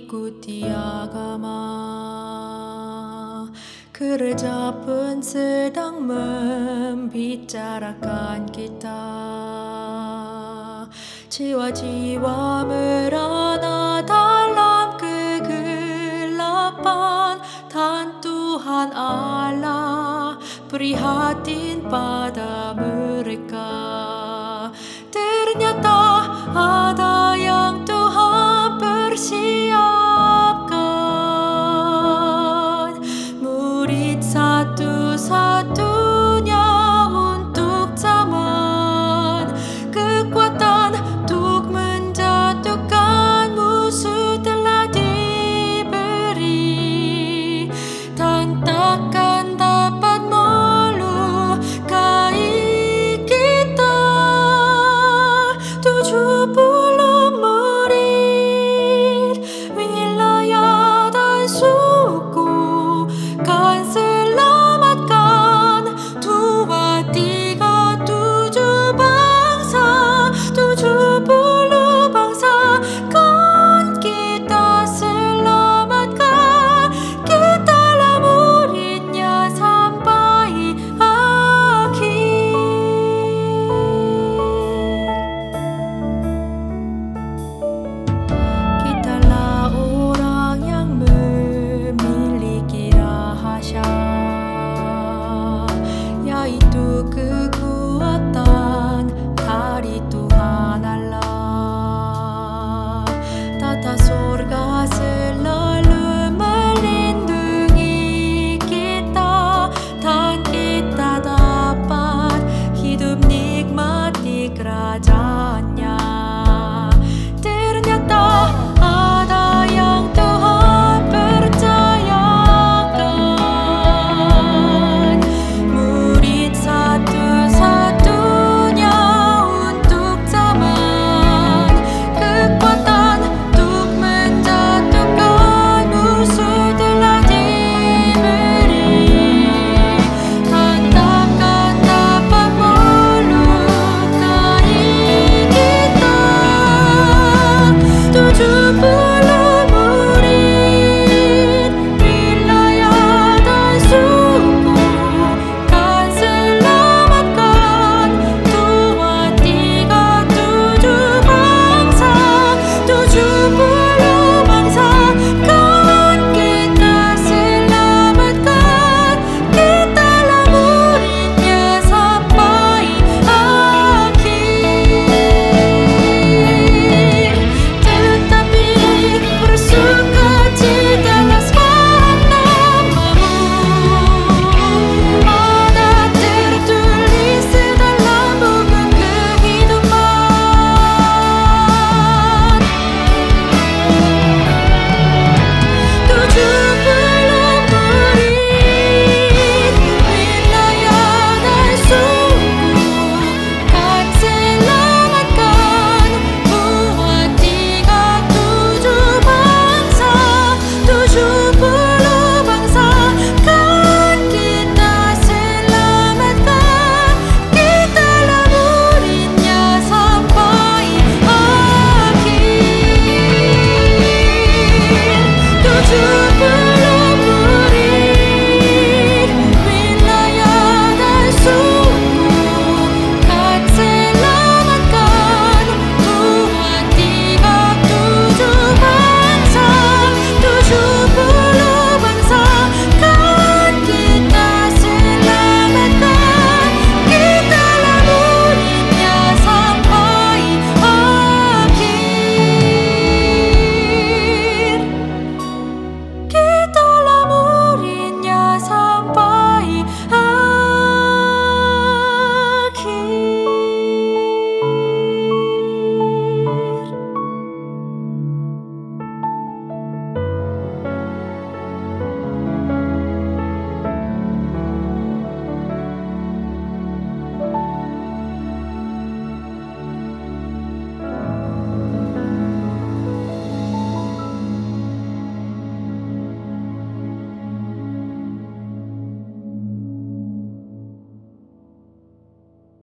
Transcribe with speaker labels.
Speaker 1: mengikuti agama. Gereja pun sedang membicarakan kita. Jiwa-jiwa merana dalam kegelapan, dan Tuhan Allah prihatin pada mereka. Ternyata ada yang Tuhan persiapkan, murid satu-satunya untuk zaman, kekuatan untuk menjatuhkan musuh telah diberi, dan takkan dapat melukai kita. 70 murid, wilayah dan suku kan selamatkan. 2, 3, 7 bangsa, 70 bangsa kan kita selamatkan. Kitalah muridnya sampai akhir. Kitalah orang yang memiliki rahasia, yaitu